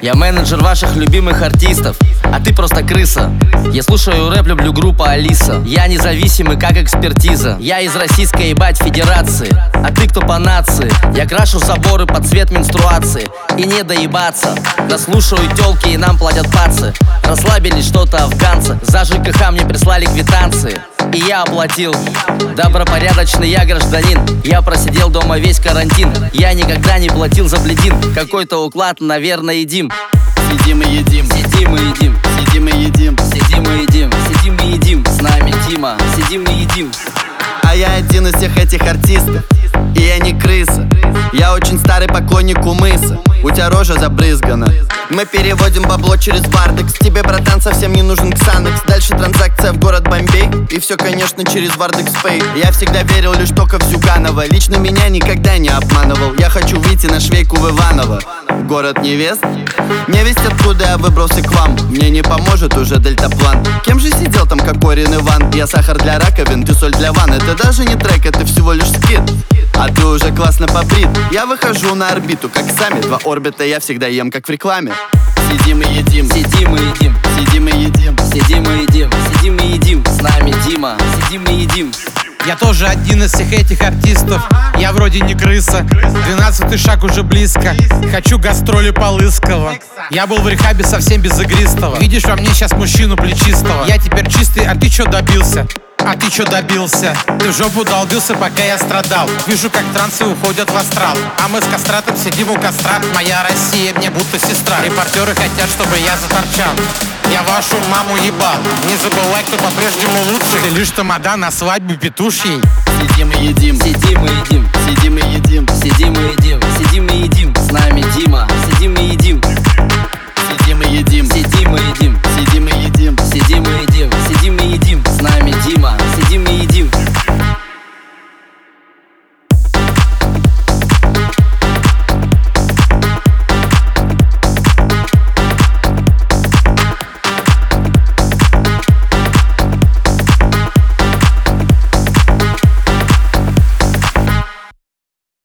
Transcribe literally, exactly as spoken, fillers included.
Я менеджер ваших любимых артистов, а ты просто крыса. Я слушаю рэп, люблю группу Алиса. Я независимый, как экспертиза. Я из Российской, ебать, Федерации. А ты кто по нации? Я крашу соборы под цвет менструации. И не доебаться. Нас слушают тёлки и нам платят пацы. Расслабились что-то афганцы. За ЖКХ мне прислали квитанции, и я оплатил. Добропорядочный я гражданин. Я просидел дома весь карантин. Я никогда не платил за бледин. Какой-то уклад, наверное, едим. Сидим и едим, Сидим и едим, сидим и едим, сидим и едим, сидим и едим. С нами Тима, сидим и едим. А я один из всех этих артистов, и я не крыса. Я очень старый поклонник Умыса. У тебя рожа забрызгана. Мы переводим бабло через Вардекс. Тебе, братан, совсем не нужен Ксанекс. Дальше транзакция в город Бомбей. И все, конечно, через Вардекс Пэй. Я всегда верил лишь только в Зюганова. Лично меня никогда не обманывал. Я хочу выйти на швейку в Иваново. Город невест. Невесть, откуда я выбрался к вам. Мне не поможет уже дельтаплан. Кем же сидел там Кокорин Иван? Я сахар для раковин, ты соль для ванн. Это даже не трек, это всего лишь скид. А ты уже классно побрит. Я выхожу на орбиту, как сами. Два орбита я всегда ем, как в рекламе. Сидим и едим, Сидим и едим, сидим и едим, сидим и едим, сидим и едим. С нами Дима, сидим и едим. Я тоже один из всех этих артистов. Я вроде не крыса. Двенадцатый шаг уже близко. Хочу гастроли по Лысково. Я был в рехабе совсем без игристого. Видишь во мне сейчас мужчину плечистого. Я теперь чистый, а ты чё добился? А ты чё добился? Ты в жопу долбился, пока я страдал. Вижу, как трансы уходят в астрал. А мы с кастратом сидим у костра. Моя Россия мне будто сестра. Репортеры хотят, чтобы я заторчал. Я вашу маму ебал. Не забывай, кто по-прежнему лучший. Ты лишь тамада на свадьбе петушьей. сидим и едим, Сидим и едим, сидим и едим, сидим и едим, сидим и едим. С нами Дима, сидим и едим.